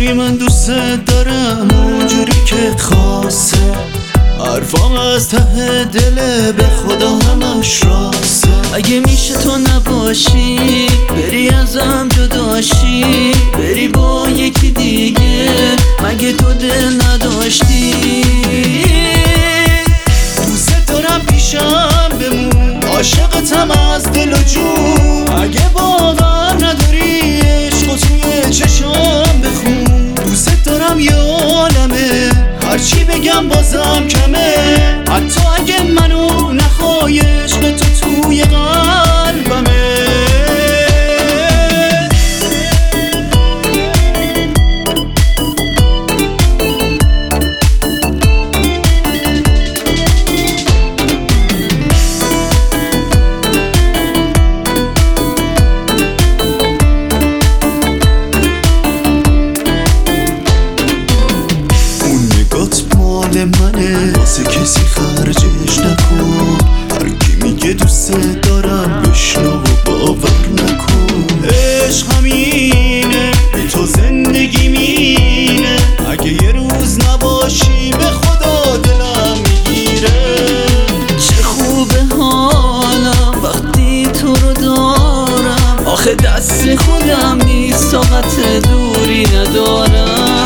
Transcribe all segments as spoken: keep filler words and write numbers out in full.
جوری من دوست دارم اونجوری که خاصه، حرفام از ته دل به خدا همش راسته. اگه میشه تو نباشی بری ازم جداشی، بری با یکی دیگه، مگه تو دل نداشتی؟ دوست دارم پیشم بمون، عاشقتم از دل و جون. اگه باور نداری عشقو توی چشام بخون. دوست دارم یه عالمه، هرچی بگم بازم کمه، حتی اگه منو نخوای عشق تو توی قلبمه. منه واسه کسی خرجش نکن، هر کی میگه دوست دارم بشنو و باور نکن. عشق همینه، بی تو زندگی مینه، اگه یه روز نباشی به خدا دلم میگیره. چه خوبه حالم وقتی تو رو دارم، آخه دست خودم نیست طاقت دوری ندارم.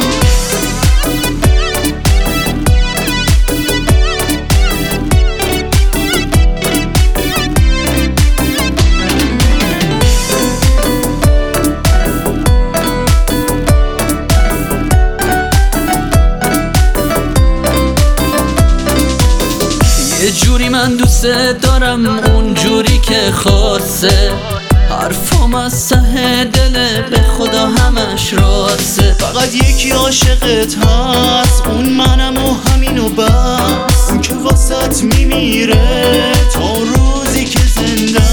یه جوری من دوست دارم اونجوری که خاصه، حرفام از ته دل به خدا همش راسته. فقط یکی عاشقت هست، اون منم و همینو بس، اون که واسط میمیره تا روزی که زنده.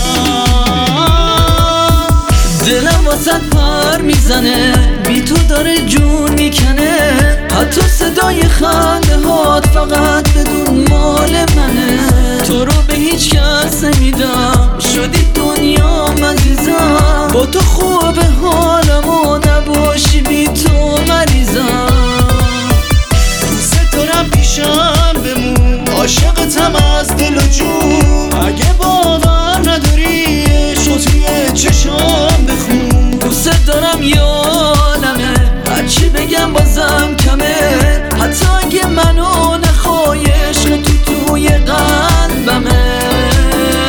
دلم واسط پر میزنه، بی تو داره جون میکنه، حتی صدای خنده هات فقط بدون مال منه. تو رو به هیچ کس نمیدم، شدی دنیام عزیزم، با تو خوبه حالم و نباشی بی تو مریضم. دوست دارم پیشم بمون، عاشقتم از دل و جون. اگه باور نداری عشقو توی چشام بخون. دوست دارم یه عالمه، هرچی بگم بازم کمه، حتی اگه منو نخوای عشق تو توی قلبمه.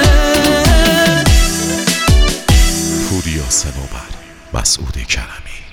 پوریا صنوبر، مسعود کرمی.